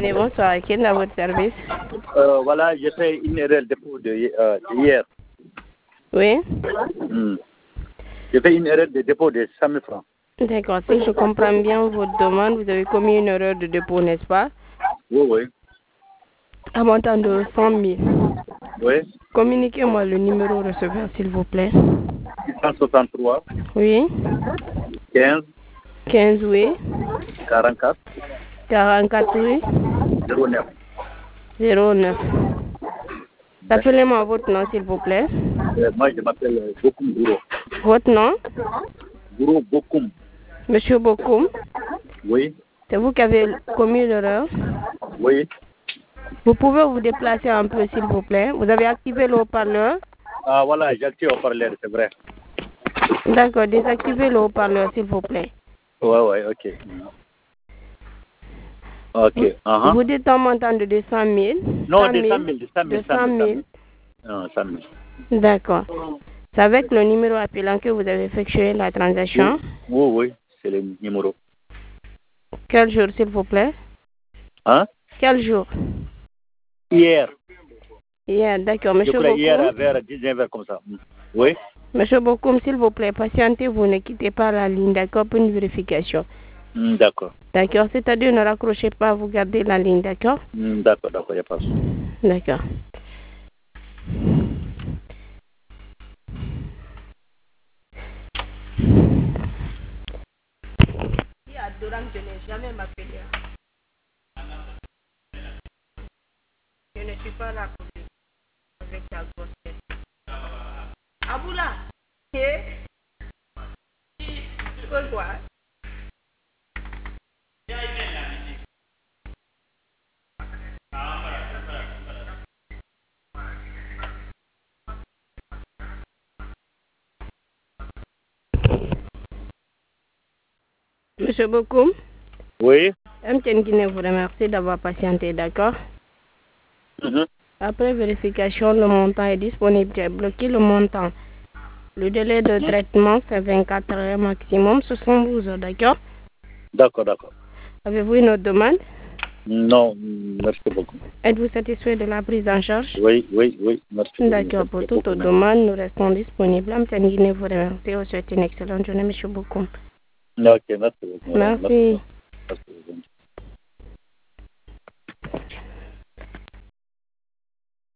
matinée, bonsoir. Qui est à votre service? Voilà, j'ai fait une erreur de dépôt hier. Oui. J'ai fait une erreur de dépôt de 100 000 francs. D'accord. Si je comprends bien votre demande, vous avez commis une erreur de dépôt, n'est-ce pas? Oui. À montant de 100 000. Oui. Communiquez-moi le numéro receveur, s'il vous plaît. 663. Oui. 15. 15, oui. 44. 44, oui. 09. 09. Appelez-moi votre nom, s'il vous plaît. Moi, je m'appelle Bokoum Gouro. Votre nom? Gouro Bokoum. Monsieur Bokoum? Oui. C'est vous qui avez commis l'erreur? Oui. Vous pouvez vous déplacer un peu, s'il vous plaît. Vous avez activé le haut-parleur? Ah, voilà, j'ai activé le haut-parleur, c'est vrai. D'accord, désactivez le haut-parleur, s'il vous plaît. Oui, ok. Ok. Vous dites un montant de 200 000? Non, 200 000. 200 000. Non, 100 000. D'accord. C'est avec le numéro appelant que vous avez effectué la transaction? Oui, c'est le numéro. Quel jour, s'il vous plaît? Hein? Quel jour? Hier. Hier, d'accord. Monsieur Bokoum? Hier vers 19h comme ça. Oui? Monsieur Bokoum, s'il vous plaît, patientez-vous, ne quittez pas la ligne, d'accord, pour une vérification. D'accord. D'accord, c'est-à-dire ne raccrochez pas, vous gardez la ligne, d'accord? D'accord, il n'y a pas de souci. D'accord. Si Adoram, je n'ai jamais m'appelé. Je ne suis pas là pour lui, avec ta grossesse. Aboula, pourquoi? Monsieur Bokoum? Oui? MTN Guinée vous remercie d'avoir patienté, d'accord? Après vérification, le montant est disponible. J'ai bloqué le montant. Le délai de traitement, c'est 24 heures maximum, 72 heures, d'accord? D'accord. Avez-vous une autre demande? Non, merci beaucoup. Êtes-vous satisfait de la prise en charge? Oui, merci. D'accord, pour toute autre demande, nous restons disponibles. MTN Guinée vous remercie. Je vous souhaite une excellente journée, monsieur Bokoum. Ok, merci beaucoup. Merci. Merci.